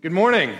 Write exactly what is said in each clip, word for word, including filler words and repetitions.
Good morning.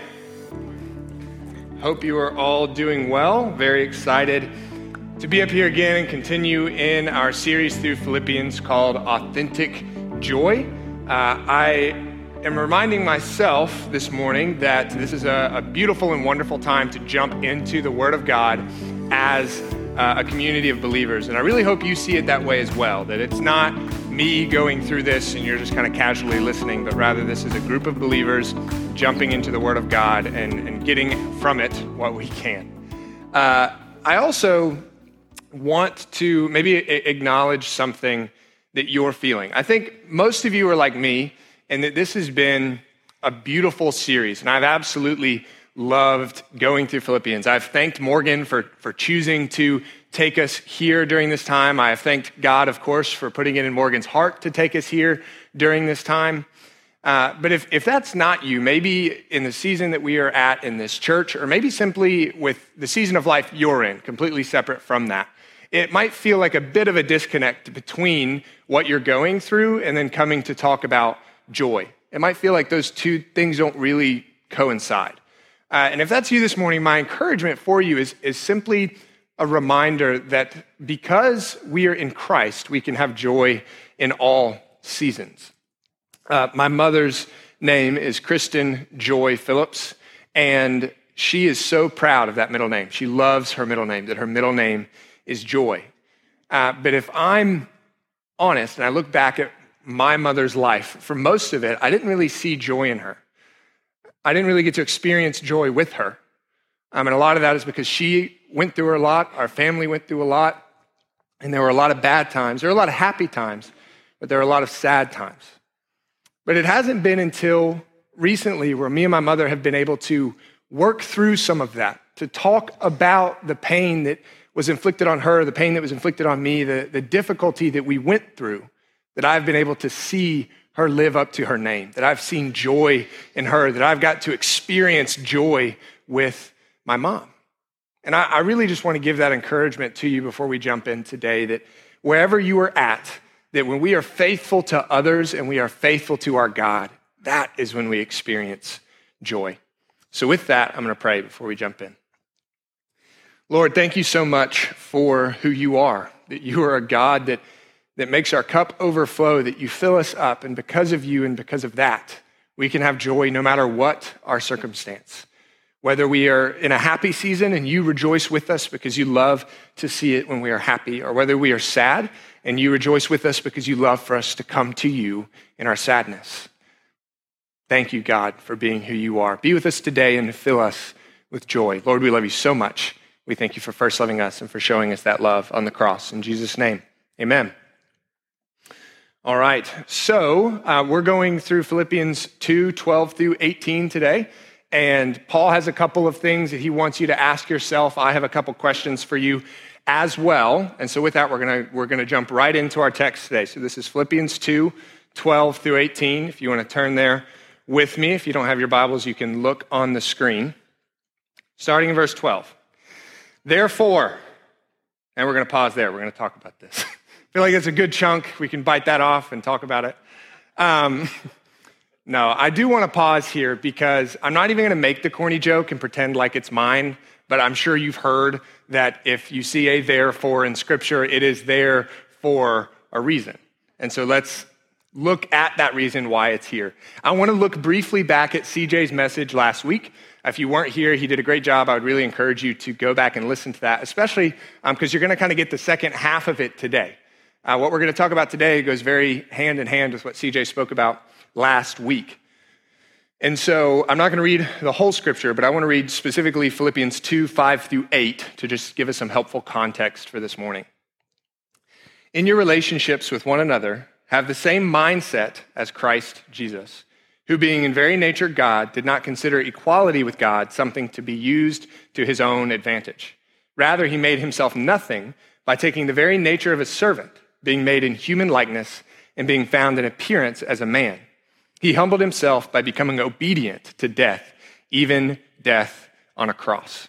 Hope you are all doing well. Very excited to be up here again and continue in our series through Philippians called Authentic Joy. Uh, I am reminding myself this morning that this is a, a beautiful and wonderful time to jump into the Word of God as uh, a community of believers. And I really hope you see it that way as well, that it's not me going through this and you're just kind of casually listening, but rather this is a group of believers jumping into the Word of God and, and getting from it what we can. Uh, I also want to maybe a- acknowledge something that you're feeling. I think most of you are like me, and that this has been a beautiful series, and I've absolutely loved going through Philippians. I've thanked Morgan for, for choosing to take us here during this time. I have thanked God, of course, for putting it in Morgan's heart to take us here during this time. Uh, but if, if that's not you, maybe in the season that we are at in this church, or maybe simply with the season of life you're in, completely separate from that, it might feel like a bit of a disconnect between what you're going through and then coming to talk about joy. It might feel like those two things don't really coincide. Uh, and if that's you this morning, my encouragement for you is, is simply a reminder that because we are in Christ, we can have joy in all seasons. Uh, my mother's name is Kristen Joy Phillips, and she is so proud of that middle name. She loves her middle name, that her middle name is Joy. Uh, but if I'm honest, and I look back at my mother's life, for most of it, I didn't really see joy in her. I didn't really get to experience joy with her. Um, and a lot of that is because she went through a lot, our family went through a lot, and there were a lot of bad times. There were a lot of happy times, but there were a lot of sad times. But it hasn't been until recently where me and my mother have been able to work through some of that, to talk about the pain that was inflicted on her, the pain that was inflicted on me, the, the difficulty that we went through, that I've been able to see her live up to her name, that I've seen joy in her, that I've got to experience joy with my mom. And I, I really just want to give that encouragement to you before we jump in today, that wherever you are at, that when we are faithful to others and we are faithful to our God, that is when we experience joy. So with that, I'm going to pray before we jump in. Lord, thank you so much for who you are, that you are a God that, that makes our cup overflow, that you fill us up, and because of you and because of that, we can have joy no matter what our circumstance. Whether we are in a happy season and you rejoice with us because you love to see it when we are happy, or whether we are sad and you rejoice with us because you love for us to come to you in our sadness. Thank you, God, for being who you are. Be with us today and fill us with joy. Lord, we love you so much. We thank you for first loving us and for showing us that love on the cross. In Jesus' name, amen. All right, so uh, we're going through Philippians two, twelve through eighteen today. And Paul has a couple of things that he wants you to ask yourself. I have a couple questions for you as well. And so with that, we're gonna we're gonna jump right into our text today. So this is Philippians two, twelve through eighteen. If you want to turn there with me, if you don't have your Bibles, you can look on the screen. Starting in verse twelve. Therefore, and we're gonna pause there. We're gonna talk about this. I feel like it's a good chunk. We can bite that off and talk about it. Um, No, I do want to pause here because I'm not even going to make the corny joke and pretend like it's mine, but I'm sure you've heard that if you see a therefore in Scripture, it is there for a reason. And so let's look at that reason why it's here. I want to look briefly back at C J's message last week. If you weren't here, he did a great job. I would really encourage you to go back and listen to that, especially because um, you're going to kind of get the second half of it today. Uh, what we're going to talk about today goes very hand in hand with what C J spoke about last week. And so I'm not going to read the whole scripture, but I want to read specifically Philippians two, five through eight to just give us some helpful context for this morning. In your relationships with one another, have the same mindset as Christ Jesus, who being in very nature God, did not consider equality with God something to be used to his own advantage. Rather, he made himself nothing by taking the very nature of a servant, being made in human likeness and being found in appearance as a man. He humbled himself by becoming obedient to death, even death on a cross.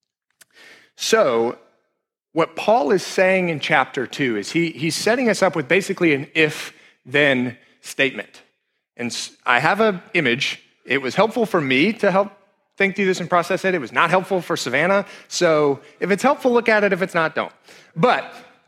So, what Paul is saying in chapter two is he, he's setting us up with basically an if-then statement. And I have an image It was helpful for me to help think through this and process it. It was not helpful for Savannah. So if it's helpful, look at it. If it's not, don't. But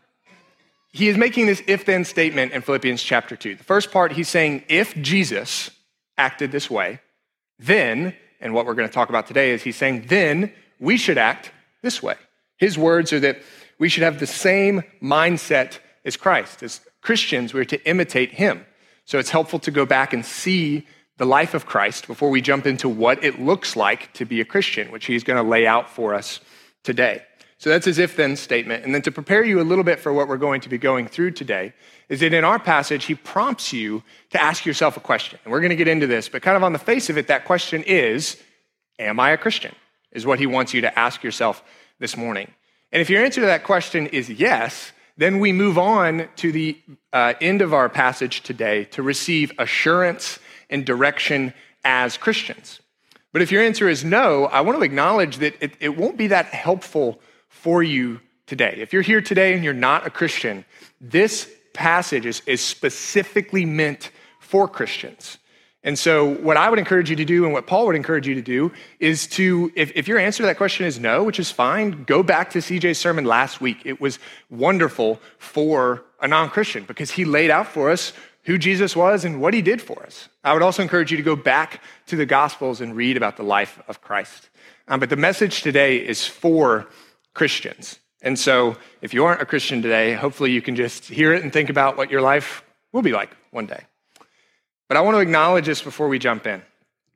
he is making this if-then statement in Philippians chapter two. The first part, he's saying, if Jesus acted this way, then, and what we're going to talk about today is he's saying, then we should act this way. His words are that we should have the same mindset as Christ. As Christians, we're to imitate him. So it's helpful to go back and see the life of Christ before we jump into what it looks like to be a Christian, which he's going to lay out for us today. So that's his if-then statement. And then to prepare you a little bit for what we're going to be going through today is that in our passage, he prompts you to ask yourself a question. And we're going to get into this, but kind of on the face of it, that question is, am I a Christian? Is what he wants you to ask yourself this morning. And if your answer to that question is yes, then we move on to the uh, end of our passage today to receive assurance and direction as Christians. But if your answer is no, I want to acknowledge that it, it won't be that helpful for you today. If you're here today and you're not a Christian, this passage is, is specifically meant for Christians. And so what I would encourage you to do and what Paul would encourage you to do is to, if, if your answer to that question is no, which is fine, go back to C J's sermon last week. It was wonderful for a non-Christian because he laid out for us who Jesus was and what he did for us. I would also encourage you to go back to the Gospels and read about the life of Christ. Um, but the message today is for Christians. And so if you aren't a Christian today, hopefully you can just hear it and think about what your life will be like one day. But I want to acknowledge this before we jump in.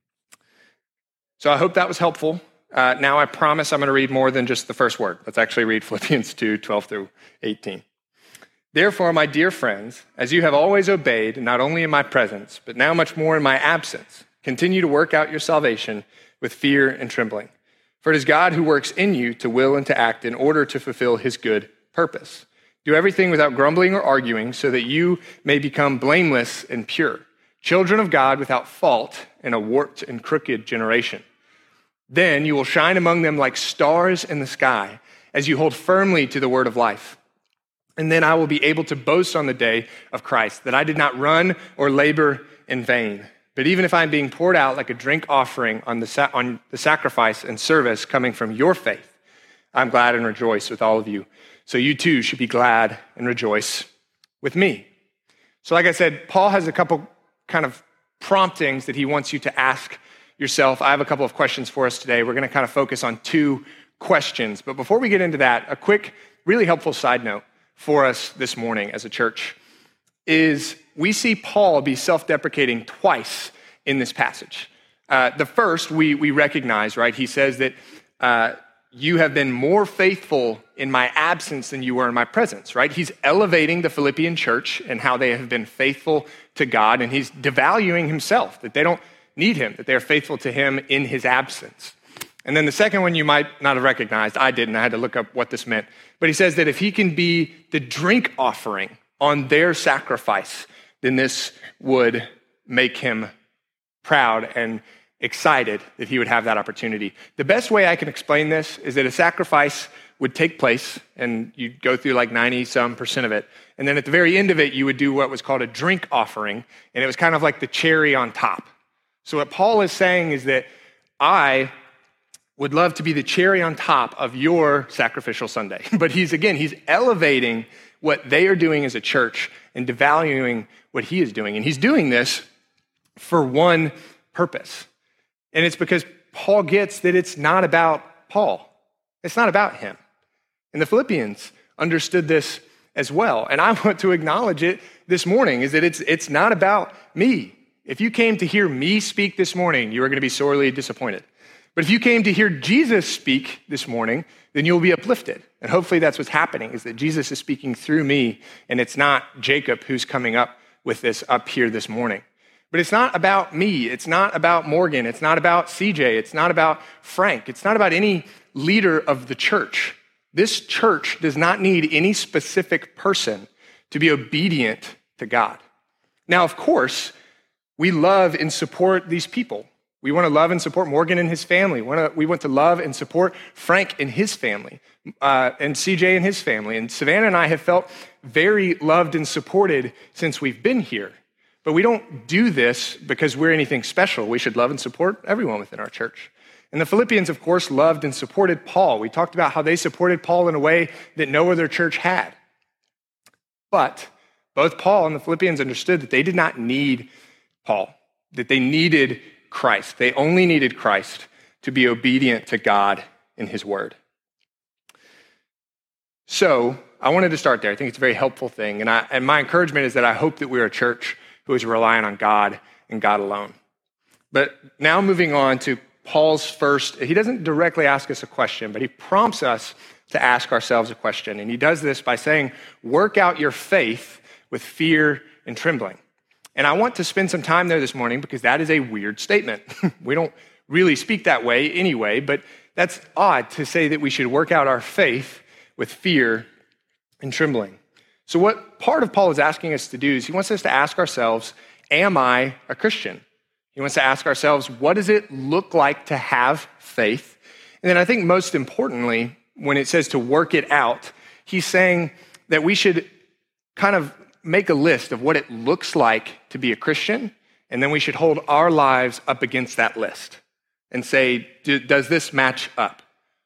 So I hope that was helpful. Uh, now I promise I'm going to read more than just the first word. Let's actually read Philippians two, twelve through eighteen. Therefore, my dear friends, as you have always obeyed, not only in my presence, but now much more in my absence, continue to work out your salvation with fear and trembling. For it is God who works in you to will and to act in order to fulfill his good purpose. Do everything without grumbling or arguing so that you may become blameless and pure, children of God without fault in a warped and crooked generation. Then you will shine among them like stars in the sky as you hold firmly to the word of life. And then I will be able to boast on the day of Christ that I did not run or labor in vain. But even if I'm being poured out like a drink offering on the, sa- on the sacrifice and service coming from your faith, I'm glad and rejoice with all of you. So you too should be glad and rejoice with me. So like I said, Paul has a couple kind of promptings that he wants you to ask yourself. I have a couple of questions for us today. We're going to kind of focus on two questions. But before we get into that, a quick, really helpful side note for us this morning as a church is we see Paul be self-deprecating twice in this passage. Uh, the first, we, we recognize, right? He says that uh, you have been more faithful in my absence than you were in my presence, right? He's elevating the Philippian church and how they have been faithful to God, and he's devaluing himself, that they don't need him, that they're faithful to him in his absence. And then the second one you might not have recognized, I didn't, I had to look up what this meant, but he says that if he can be the drink offering on their sacrifice, then this would make him proud and excited that he would have that opportunity. The best way I can explain this is that a sacrifice would take place and you'd go through like ninety some percent of it. And then at the very end of it, you would do what was called a drink offering. And it was kind of like the cherry on top. So what Paul is saying is that I would love to be the cherry on top of your sacrificial Sunday. But he's, again, he's elevating what they are doing as a church and devaluing what he is doing. And he's doing this for one purpose. And it's because Paul gets that it's not about Paul. It's not about him. And the Philippians understood this as well. And I want to acknowledge it this morning, is that it's, it's not about me. If you came to hear me speak this morning, you are going to be sorely disappointed. But if you came to hear Jesus speak this morning, then you'll be uplifted. And hopefully that's what's happening, is that Jesus is speaking through me, and it's not Jacob who's coming up with this up here this morning. But it's not about me. It's not about Morgan. It's not about C J. It's not about Frank. It's not about any leader of the church. This church does not need any specific person to be obedient to God. Now, of course, we love and support these people. We want to love and support Morgan and his family. We want to, we want to love and support Frank and his family, uh, and C J and his family. And Savannah and I have felt very loved and supported since we've been here. But we don't do this because we're anything special. We should love and support everyone within our church. And the Philippians, of course, loved and supported Paul. We talked about how they supported Paul in a way that no other church had. But both Paul and the Philippians understood that they did not need Paul, that they needed Christ. They only needed Christ to be obedient to God in his word. So I wanted to start there. I think it's a very helpful thing. And, I, and my encouragement is that I hope that we're a church who is relying on God and God alone. But now moving on to Paul's first, he doesn't directly ask us a question, but he prompts us to ask ourselves a question. And he does this by saying, work out your faith with fear and trembling. And I want to spend some time there this morning because that is a weird statement. We don't really speak that way anyway, but that's odd to say that we should work out our faith with fear and trembling. So what part of Paul is asking us to do is he wants us to ask ourselves, am I a Christian? He wants to ask ourselves, what does it look like to have faith? And then I think most importantly, when it says to work it out, he's saying that we should kind of make a list of what it looks like to be a Christian, and then we should hold our lives up against that list and say, does this match up?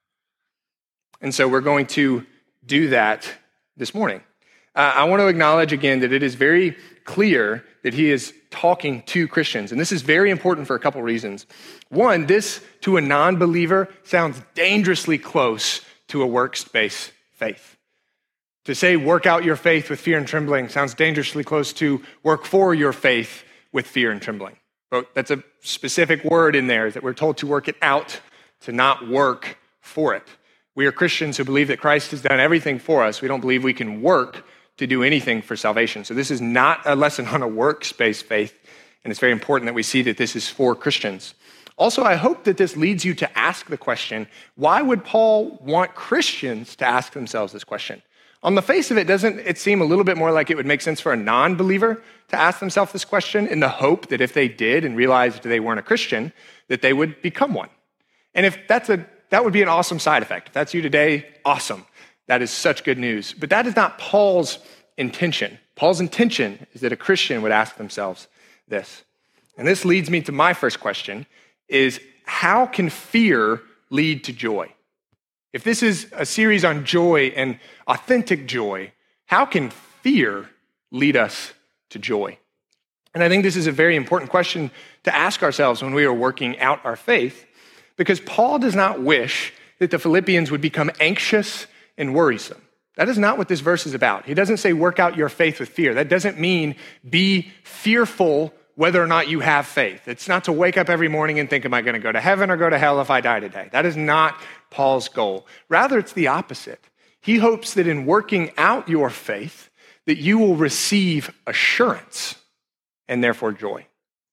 And so we're going to do that this morning. Uh, I want to acknowledge again that it is very clear that he is talking to Christians. And this is very important for a couple reasons. One, this to a non-believer sounds dangerously close to a works-based faith. To say work out your faith with fear and trembling sounds dangerously close to work for your faith with fear and trembling. But that's a specific word in there that we're told to work it out, to not work for it. We are Christians who believe that Christ has done everything for us. We don't believe we can work to do anything for salvation. So this is not a lesson on a works-based faith, and it's very important that we see that this is for Christians. Also, I hope that this leads you to ask the question, why would Paul want Christians to ask themselves this question? On the face of it, doesn't it seem a little bit more like it would make sense for a non-believer to ask themselves this question in the hope that if they did and realized they weren't a Christian, that they would become one? And if that's a that would be an awesome side effect. If that's you today, awesome. That is such good news. But that is not Paul's intention. Paul's intention is that a Christian would ask themselves this. And this leads me to my first question, is how can fear lead to joy? If this is a series on joy and authentic joy, how can fear lead us to joy? And I think this is a very important question to ask ourselves when we are working out our faith, because Paul does not wish that the Philippians would become anxious and worrisome. That is not what this verse is about. He doesn't say work out your faith with fear. That doesn't mean be fearful whether or not you have faith. It's not to wake up every morning and think, am I going to go to heaven or go to hell if I die today? That is not Paul's goal. Rather, it's the opposite. He hopes that in working out your faith, that you will receive assurance and therefore joy.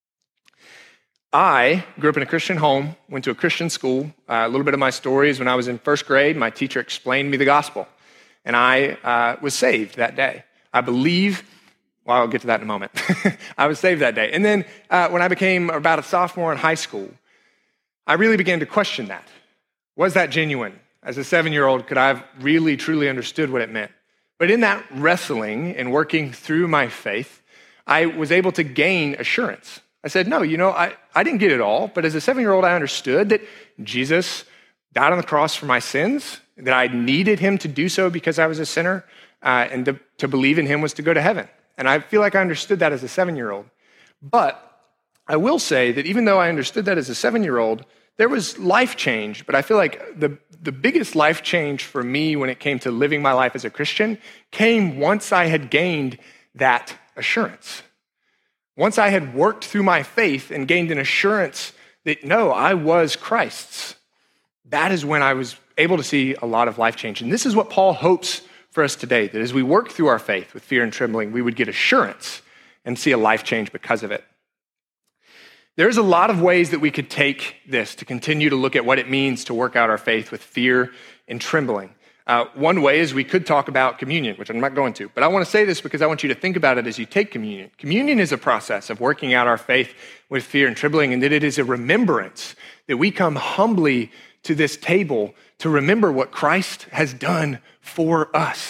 I grew up in a Christian home, went to a Christian school. Uh, a little bit of my story is when I was in first grade, my teacher explained me the gospel, and I uh, was saved that day. I believe, well, I'll get to that in a moment. I was saved that day. And then uh, when I became about a sophomore in high school, I really began to question that. Was that genuine? As a seven-year-old, could I have really, truly understood what it meant? But in that wrestling and working through my faith, I was able to gain assurance. I said, no, you know, I, I didn't get it all, but as a seven-year-old, I understood that Jesus died on the cross for my sins, that I needed him to do so because I was a sinner, uh, and to, to believe in him was to go to heaven. And I feel like I understood that as a seven-year-old. But I will say that even though I understood that as a seven-year-old, there was life change, but I feel like the, the biggest life change for me when it came to living my life as a Christian came once I had gained that assurance. Once I had worked through my faith and gained an assurance that, no, I was Christ's, that is when I was able to see a lot of life change. And this is what Paul hopes for us today, that as we work through our faith with fear and trembling, we would get assurance and see a life change because of it. There's a lot of ways that we could take this to continue to look at what it means to work out our faith with fear and trembling. Uh, one way is we could talk about communion, which I'm not going to, but I want to say this because I want you to think about it as you take communion. Communion is a process of working out our faith with fear and trembling, and that it is a remembrance that we come humbly to this table to remember what Christ has done for us.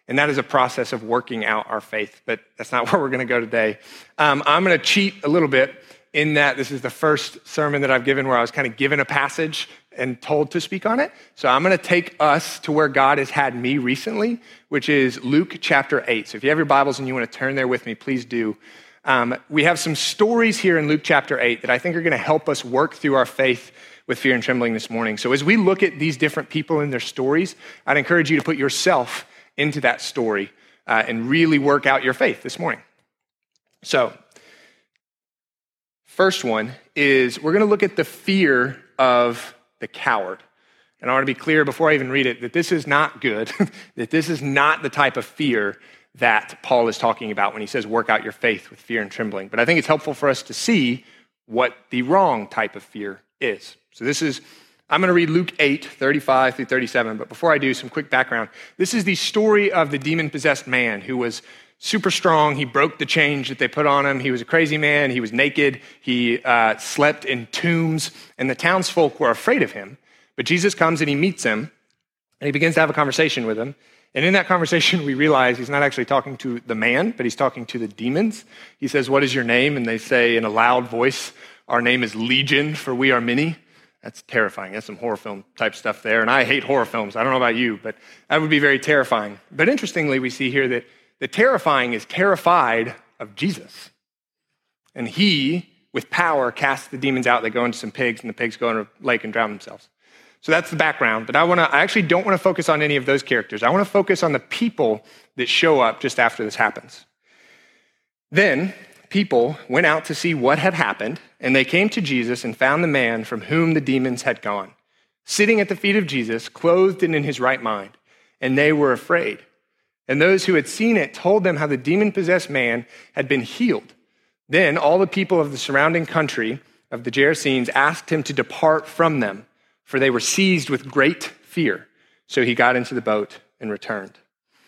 And that is a process of working out our faith, but that's not where we're going to go today. Um, I'm going to cheat a little bit in that this is the first sermon that I've given where I was kind of given a passage and told to speak on it. So I'm going to take us to where God has had me recently, which is Luke chapter eight. So if you have your Bibles and you want to turn there with me, please do. Um, we have some stories here in Luke chapter eight that I think are going to help us work through our faith with fear and trembling this morning. So as we look at these different people and their stories, I'd encourage you to put yourself into that story uh, and really work out your faith this morning. So, first one is we're going to look at the fear of the coward. And I want to be clear before I even read it that this is not good, that this is not the type of fear that Paul is talking about when he says work out your faith with fear and trembling. But I think it's helpful for us to see what the wrong type of fear is. So this is, I'm going to read Luke eight, thirty-five through thirty-seven, but before I do, some quick background. This is the story of the demon-possessed man who was super strong. He broke the chains that they put on him. He was a crazy man. He was naked. He uh, slept in tombs, and the townsfolk were afraid of him. But Jesus comes and he meets him, and he begins to have a conversation with him. And in that conversation, we realize he's not actually talking to the man, but he's talking to the demons. He says, "What is your name?" And they say in a loud voice, "Our name is Legion, for we are many." That's terrifying. That's some horror film type stuff there. And I hate horror films. I don't know about you, but that would be very terrifying. But interestingly, we see here that the terrifying is terrified of Jesus. And he, with power, casts the demons out. They go into some pigs, and the pigs go in a lake and drown themselves. So that's the background. But I want to. I actually don't want to focus on any of those characters. I want to focus on the people that show up just after this happens. Then people went out to see what had happened, and they came to Jesus and found the man from whom the demons had gone, sitting at the feet of Jesus, clothed and in his right mind, and they were afraid. And those who had seen it told them how the demon-possessed man had been healed. Then all the people of the surrounding country of the Gerasenes asked him to depart from them, for they were seized with great fear. So he got into the boat and returned.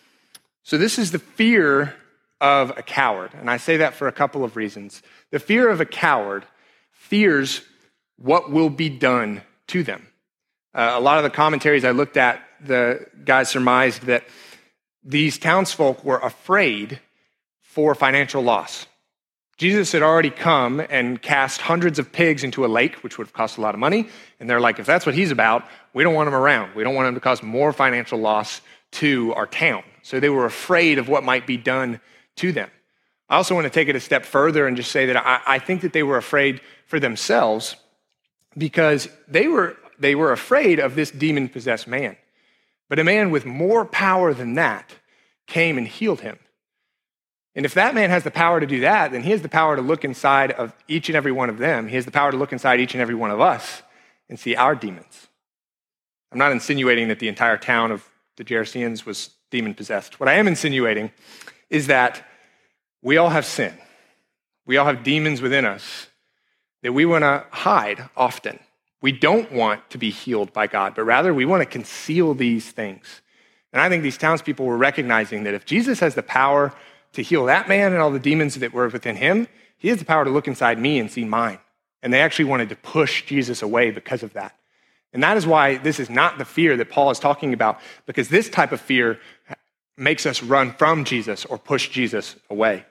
So this is the fear of a coward. And I say that for a couple of reasons. The fear of a coward fears what will be done to them. Uh, a lot of the commentaries I looked at, the guys surmised that these townsfolk were afraid for financial loss. Jesus had already come and cast hundreds of pigs into a lake, which would have cost a lot of money. And they're like, if that's what he's about, we don't want him around. We don't want him to cause more financial loss to our town. So they were afraid of what might be done to them. I also want to take it a step further and just say that I, I think that they were afraid for themselves because they were, they were afraid of this demon-possessed man. But a man with more power than that came and healed him. And if that man has the power to do that, then he has the power to look inside of each and every one of them. He has the power to look inside each and every one of us and see our demons. I'm not insinuating that the entire town of the Gerasenes was demon-possessed. What I am insinuating is that we all have sin. We all have demons within us that we want to hide often. We don't want to be healed by God, but rather we want to conceal these things. And I think these townspeople were recognizing that if Jesus has the power to heal that man and all the demons that were within him, he has the power to look inside me and see mine. And they actually wanted to push Jesus away because of that. And that is why this is not the fear that Paul is talking about, because this type of fear makes us run from Jesus or push Jesus away.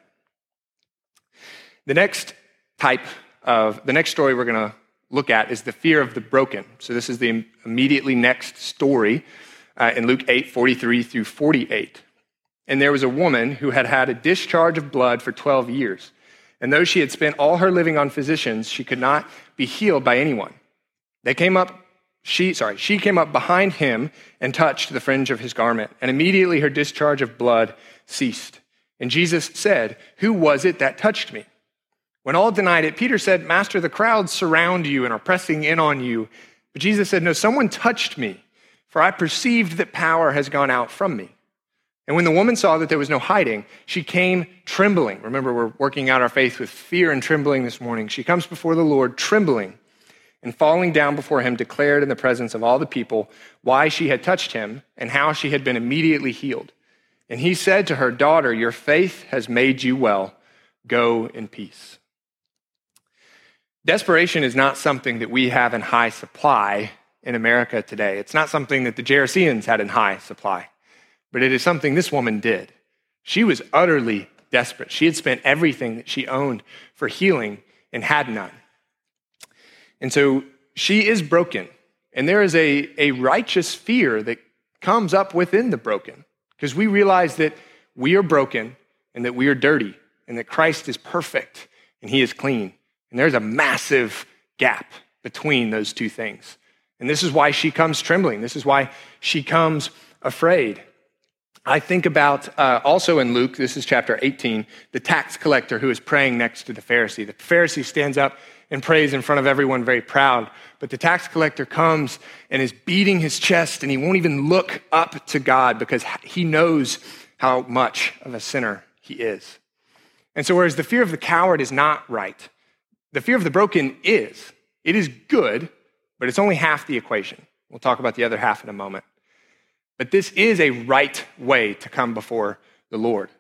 The next type of, the next story we're going to look at is the fear of the broken. So this is the immediately next story uh, in Luke eight, forty-three through forty-eight. And there was a woman who had had a discharge of blood for twelve years. And though she had spent all her living on physicians, she could not be healed by anyone. They came up, she, sorry, she came up behind him and touched the fringe of his garment. And immediately her discharge of blood ceased. And Jesus said, "Who was it that touched me?" When all denied it, Peter said, "Master, the crowds surround you and are pressing in on you." But Jesus said, "No, someone touched me, for I perceived that power has gone out from me." And when the woman saw that there was no hiding, she came trembling. Remember, we're working out our faith with fear and trembling this morning. She comes before the Lord trembling, and falling down before him, declared in the presence of all the people why she had touched him and how she had been immediately healed. And he said to her, "Daughter, your faith has made you well. Go in peace." Desperation is not something that we have in high supply in America today. It's not something that the Gerasenes had in high supply. but it is something this woman did. She was utterly desperate. She had spent everything that she owned for healing and had none. And so she is broken. And there is a, a righteous fear that comes up within the broken, because we realize that we are broken and that we are dirty and that Christ is perfect and he is clean. And there's a massive gap between those two things. And this is why she comes trembling. This is why she comes afraid. I think about uh, also in Luke, this is chapter eighteen, the tax collector who is praying next to the Pharisee. The Pharisee stands up and prays in front of everyone very proud. But the tax collector comes and is beating his chest, and he won't even look up to God because he knows how much of a sinner he is. And so whereas the fear of the coward is not right, the fear of the broken is. It is good, but it's only half the equation. We'll talk about the other half in a moment. But this is a right way to come before the Lord.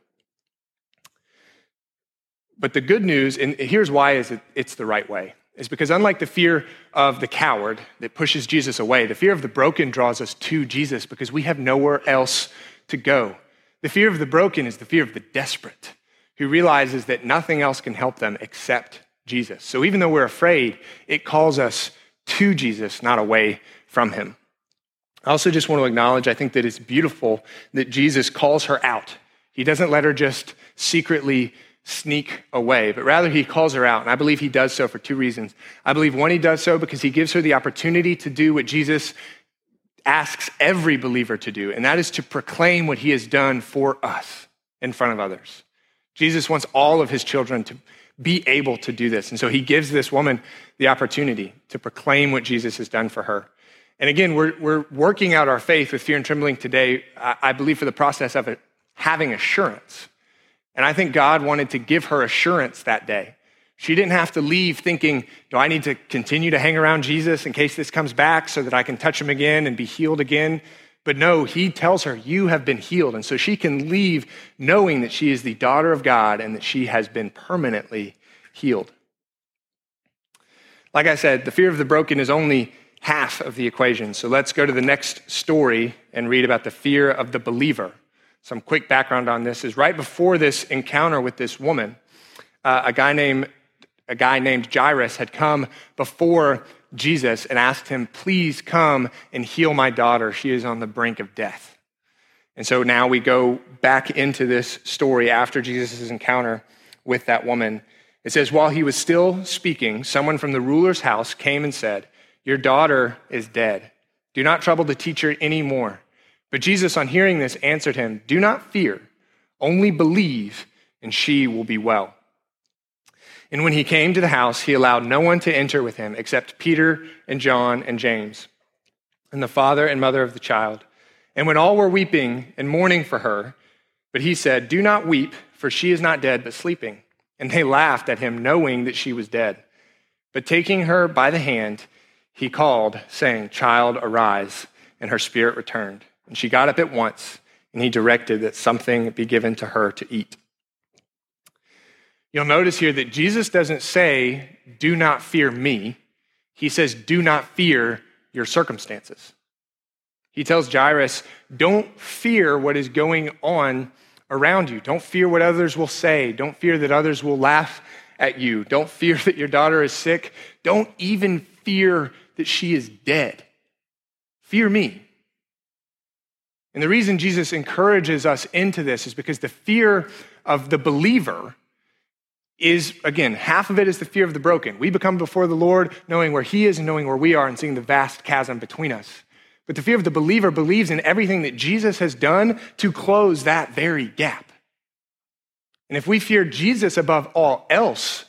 But the good news, and here's why is it, it's the right way, is because unlike the fear of the coward that pushes Jesus away, the fear of the broken draws us to Jesus because we have nowhere else to go. The fear of the broken is the fear of the desperate, who realizes that nothing else can help them except Jesus. So even though we're afraid, it calls us to Jesus, not away from him. I also just want to acknowledge, I think that it's beautiful that Jesus calls her out. He doesn't let her just secretly sneak away, but rather he calls her out. And I believe he does so for two reasons. I believe one, he does so because he gives her the opportunity to do what Jesus asks every believer to do, and that is to proclaim what he has done for us in front of others. Jesus wants all of his children to be able to do this. And so he gives this woman the opportunity to proclaim what Jesus has done for her. And again, we're, we're working out our faith with fear and trembling today, I believe, for the process of it having assurance. And I think God wanted to give her assurance that day. She didn't have to leave thinking, do I need to continue to hang around Jesus in case this comes back so that I can touch him again and be healed again? But no, he tells her, you have been healed. And so she can leave knowing that she is the daughter of God and that she has been permanently healed. Like I said, the fear of the broken is only half of the equation. So let's go to the next story and read about the fear of the believer. Some quick background on this is right before this encounter with this woman, uh, a guy named a guy named Jairus had come before Jesus and asked him, please come and heal my daughter. She is on the brink of death. And so now we go back into this story after Jesus' encounter with that woman. It says, while he was still speaking, someone from the ruler's house came and said, your daughter is dead. Do not trouble the teacher anymore. But Jesus, on hearing this, answered him, do not fear, only believe, and she will be well. And when he came to the house, he allowed no one to enter with him except Peter and John and James, and the father and mother of the child. And when all were weeping and mourning for her, but he said, do not weep, for she is not dead, but sleeping. And they laughed at him, knowing that she was dead. But taking her by the hand, he called, saying, child, arise. And her spirit returned. And she got up at once, and he directed that something be given to her to eat. You'll notice here that Jesus doesn't say, do not fear me. He says, do not fear your circumstances. He tells Jairus, don't fear what is going on around you. Don't fear what others will say. Don't fear that others will laugh at you. Don't fear that your daughter is sick. Don't even fear that she is dead. Fear me. And the reason Jesus encourages us into this is because the fear of the believer is, again, half of it is the fear of the broken. We become before the Lord knowing where he is and knowing where we are and seeing the vast chasm between us. But the fear of the believer believes in everything that Jesus has done to close that very gap. And if we fear Jesus above all else,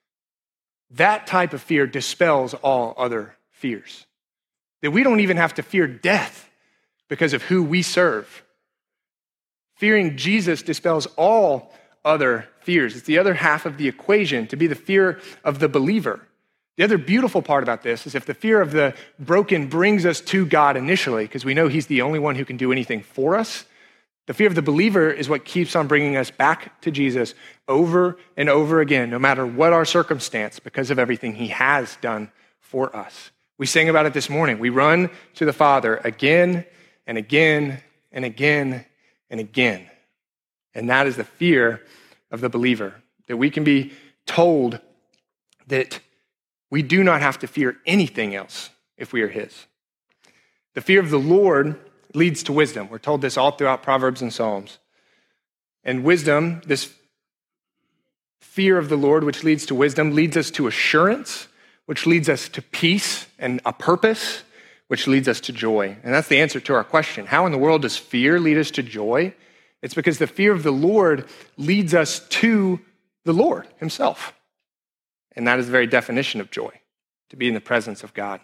that type of fear dispels all other fears. That we don't even have to fear death because of who we serve. Fearing Jesus dispels all other fears. It's the other half of the equation, to be the fear of the believer. The other beautiful part about this is if the fear of the broken brings us to God initially, because we know he's the only one who can do anything for us, the fear of the believer is what keeps on bringing us back to Jesus over and over again, no matter what our circumstance, because of everything he has done for us. We sang about it this morning. We run to the Father again and again and again and again. And that is the fear of the believer, that we can be told that we do not have to fear anything else if we are his. The fear of the Lord leads to wisdom. We're told this all throughout Proverbs and Psalms. And wisdom, this fear of the Lord, which leads to wisdom, leads us to assurance, which leads us to peace and a purpose, which leads us to joy. And that's the answer to our question. How in the world does fear lead us to joy? It's because the fear of the Lord leads us to the Lord himself. And that is the very definition of joy, to be in the presence of God.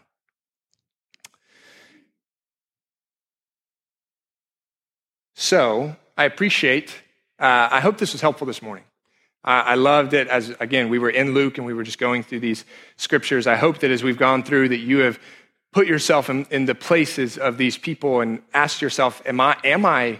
So I appreciate, uh, I hope this was helpful this morning. Uh, I loved it as, again, we were in Luke and we were just going through these scriptures. I hope that as we've gone through that you have put yourself in, in the places of these people and asked yourself, am I, am I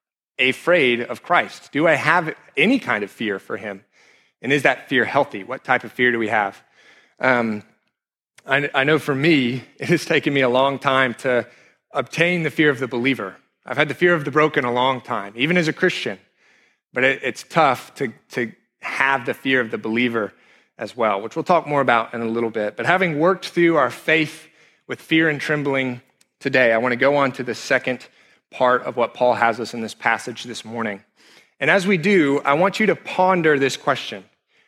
afraid of Christ? Do I have any kind of fear for him? And is that fear healthy? What type of fear do we have? Um, I, I know for me, it has taken me a long time to obtain the fear of the believer. I've had the fear of the broken a long time, even as a Christian. But it, it's tough to, to have the fear of the believer as well, which we'll talk more about in a little bit. But having worked through our faith with fear and trembling today, I want to go on to the second part of what Paul has us in this passage this morning. And as we do, I want you to ponder this question.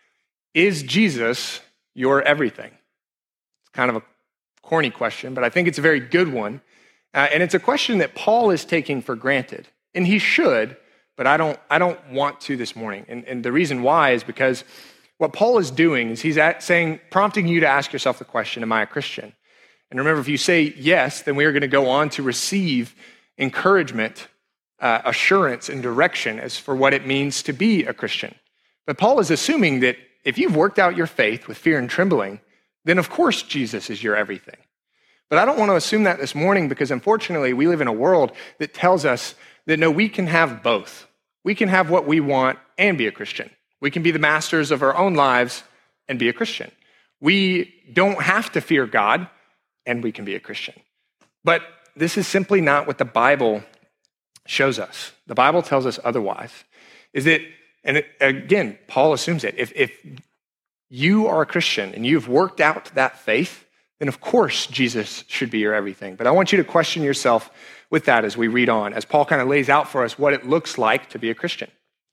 Is Jesus your everything? It's kind of a corny question, but I think it's a very good one. Uh, and it's a question that Paul is taking for granted. And he should, but I don't, I don't want to this morning. And, and the reason why is because what Paul is doing is he's at saying, prompting you to ask yourself the question, am I a Christian? And remember, if you say yes, then we are going to go on to receive encouragement, uh, assurance, and direction as for what it means to be a Christian. But Paul is assuming that if you've worked out your faith with fear and trembling, then of course Jesus is your everything. But I don't want to assume that this morning because unfortunately we live in a world that tells us that no, we can have both. We can have what we want and be a Christian. We can be the masters of our own lives and be a Christian. We don't have to fear God and we can be a Christian. But this is simply not what the Bible shows us. The Bible tells us otherwise. Is that, and it, again, Paul assumes it. If, if you are a Christian and you've worked out that faith, then of course Jesus should be your everything. But I want you to question yourself with that as we read on, as Paul kind of lays out for us what it looks like to be a Christian.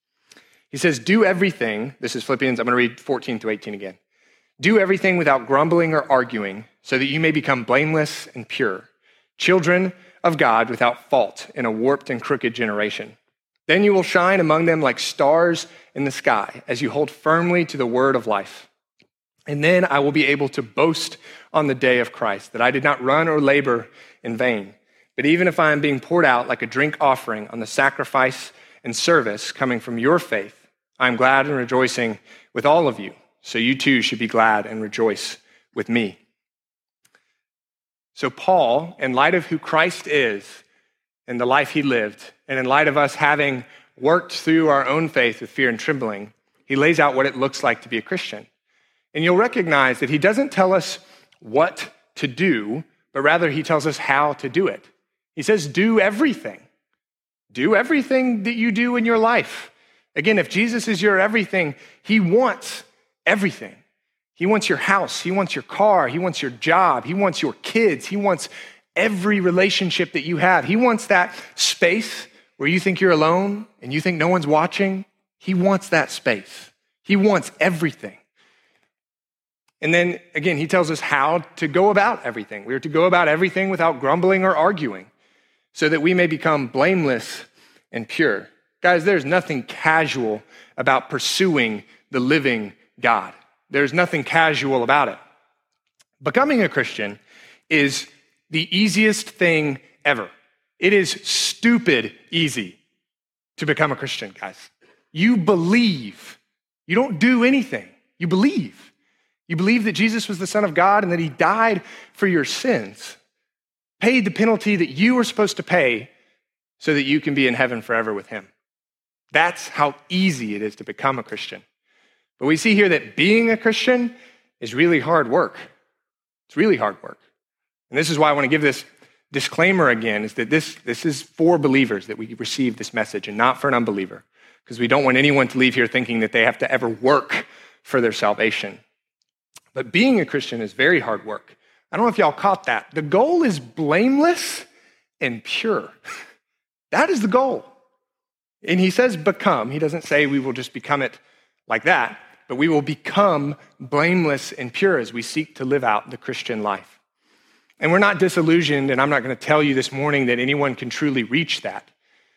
He says, do everything, this is Philippians, I'm going to read fourteen through eighteen again. Do everything without grumbling or arguing, so that you may become blameless and pure, children of God without fault in a warped and crooked generation. Then you will shine among them like stars in the sky as you hold firmly to the word of life. And then I will be able to boast on the day of Christ, that I did not run or labor in vain. But even if I am being poured out like a drink offering on the sacrifice and service coming from your faith, I am glad and rejoicing with all of you. So you too should be glad and rejoice with me. So Paul, in light of who Christ is and the life he lived, and in light of us having worked through our own faith with fear and trembling, he lays out what it looks like to be a Christian. And you'll recognize that he doesn't tell us what to do, but rather he tells us how to do it. He says, do everything. Do everything that you do in your life. Again, if Jesus is your everything, he wants everything. He wants your house. He wants your car. He wants your job. He wants your kids. He wants every relationship that you have. He wants that space where you think you're alone and you think no one's watching. He wants that space. He wants everything. And then again, he tells us how to go about everything. We are to go about everything without grumbling or arguing so that we may become blameless and pure. Guys, there's nothing casual about pursuing the living God. There's nothing casual about it. Becoming a Christian is the easiest thing ever. It is stupid easy to become a Christian, guys. You believe. You don't do anything. You believe. You believe that Jesus was the Son of God and that he died for your sins, paid the penalty that you were supposed to pay so that you can be in heaven forever with him. That's how easy it is to become a Christian. But we see here that being a Christian is really hard work. It's really hard work. And this is why I want to give this disclaimer again is that this, this is for believers that we receive this message and not for an unbeliever, because we don't want anyone to leave here thinking that they have to ever work for their salvation. But being a Christian is very hard work. I don't know if y'all caught that. The goal is blameless and pure. That is the goal. And he says become. He doesn't say we will just become it like that, but we will become blameless and pure as we seek to live out the Christian life. And we're not disillusioned, and I'm not going to tell you this morning that anyone can truly reach that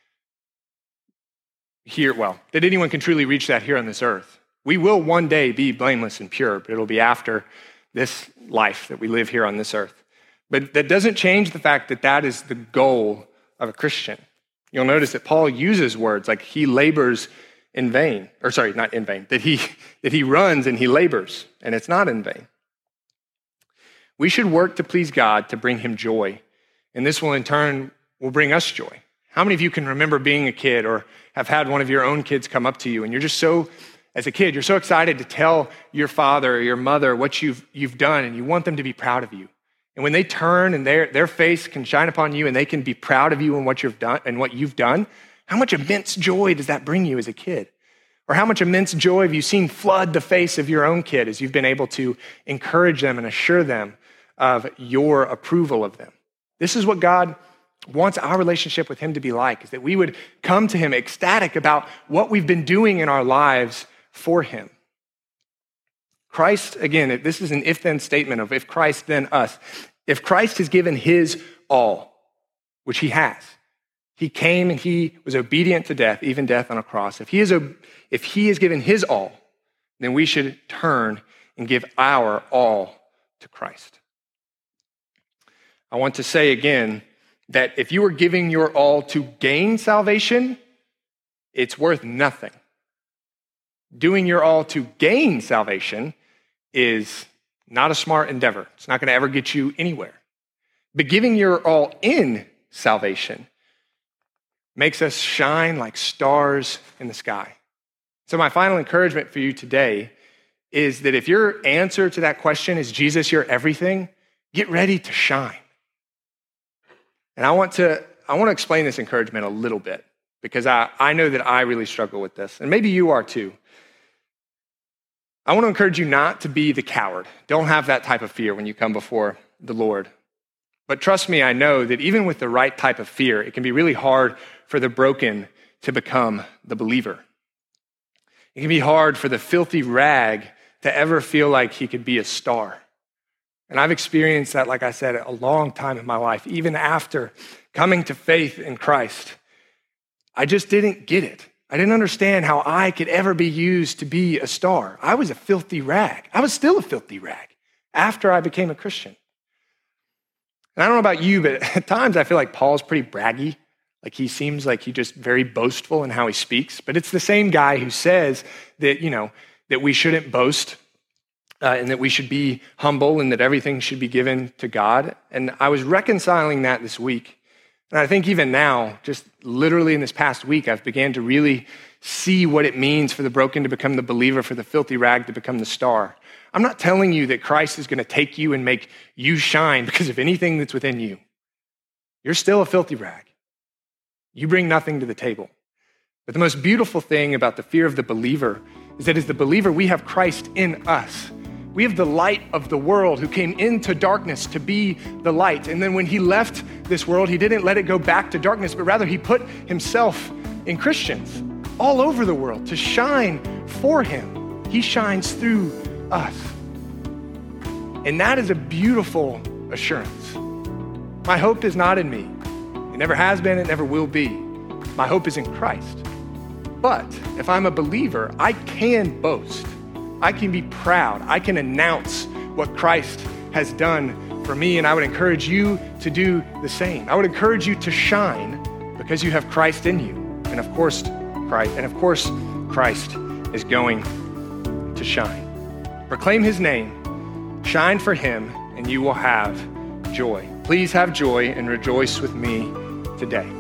here, well, that anyone can truly reach that here on this earth. We will one day be blameless and pure, but it'll be after this life that we live here on this earth. But that doesn't change the fact that that is the goal of a Christian. You'll notice that Paul uses words like he labors in vain, or sorry, not in vain, that he, that he runs and he labors, and it's not in vain. We should work to please God, to bring him joy, and this will in turn will bring us joy. How many of you can remember being a kid or have had one of your own kids come up to you and you're just so, as a kid, you're so excited to tell your father or your mother what you've, you've done, and you want them to be proud of you. And when they turn and their, their face can shine upon you and they can be proud of you and what you've done and what you've done, how much immense joy does that bring you as a kid? Or how much immense joy have you seen flood the face of your own kid as you've been able to encourage them and assure them of your approval of them? This is what God wants our relationship with him to be like, is that we would come to him ecstatic about what we've been doing in our lives for him. Christ, again, this is an if-then statement of if Christ, then us. If Christ has given his all, which he has, he came and he was obedient to death, even death on a cross. If he is, if he has given his all, then we should turn and give our all to Christ. I want to say again that if you are giving your all to gain salvation, it's worth nothing. Doing your all to gain salvation is not a smart endeavor. It's not going to ever get you anywhere. But giving your all in salvation makes us shine like stars in the sky. So my final encouragement for you today is that if your answer to that question is Jesus, you're everything, get ready to shine. And I want to, I want to explain this encouragement a little bit because I, I know that I really struggle with this, and maybe you are too. I want to encourage you not to be the coward. Don't have that type of fear when you come before the Lord. But trust me, I know that even with the right type of fear, it can be really hard for the broken to become the believer. It can be hard for the filthy rag to ever feel like he could be a star. And I've experienced that, like I said, a long time in my life. Even after coming to faith in Christ, I just didn't get it. I didn't understand how I could ever be used to be a star. I was a filthy rag. I was still a filthy rag after I became a Christian. And I don't know about you, but at times I feel like Paul's pretty braggy. Like he seems like he's just very boastful in how he speaks. But it's the same guy who says that, you know, that we shouldn't boast uh, and that we should be humble and that everything should be given to God. And I was reconciling that this week. And I think even now, just literally in this past week, I've began to really see what it means for the broken to become the believer, for the filthy rag to become the star. I'm not telling you that Christ is going to take you and make you shine because of anything that's within you. You're still a filthy rag. You bring nothing to the table. But the most beautiful thing about the fear of the believer is that as the believer, we have Christ in us. We have the light of the world who came into darkness to be the light. And then when he left this world, he didn't let it go back to darkness, but rather he put himself in Christians all over the world to shine for him. He shines through us. And that is a beautiful assurance. My hope is not in me. It never has been, it never will be. My hope is in Christ. But if I'm a believer, I can boast. I can be proud. I can announce what Christ has done for me, and I would encourage you to do the same. I would encourage you to shine because you have Christ in you. And of course, Christ, and of course, Christ is going to shine. Proclaim his name, shine for him, and you will have joy. Please have joy and rejoice with me today.